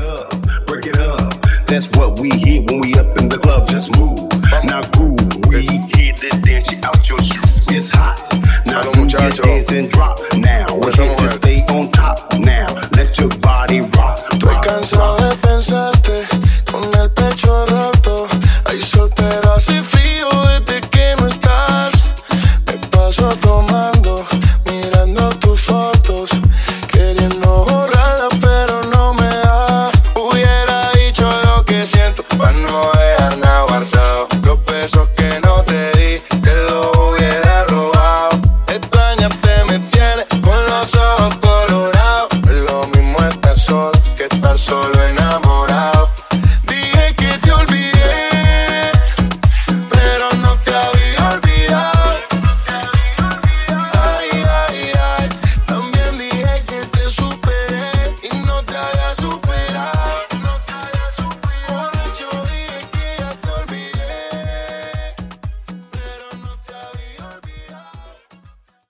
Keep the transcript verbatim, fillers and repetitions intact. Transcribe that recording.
up, break it up. That's what we hit when we up in the club. Just move, now groove. We hit the dance, you out your shoes. It's hot. Now do your dance and drop. Now we're here to stay on top. Now let your body rock. Estoy cansado de pensarte con el pecho roto. Hay sol pero hace frío desde que no estás. Me paso tomando, mirando tus fotos, queriendo borrarlas pero no me da. Hubiera dicho lo que siento para no dejar nada guardado. Los besos que no te di, te los hubiera robado. Extrañarte me tiene con los ojos colorados. Es lo mismo estar solo que estar solo.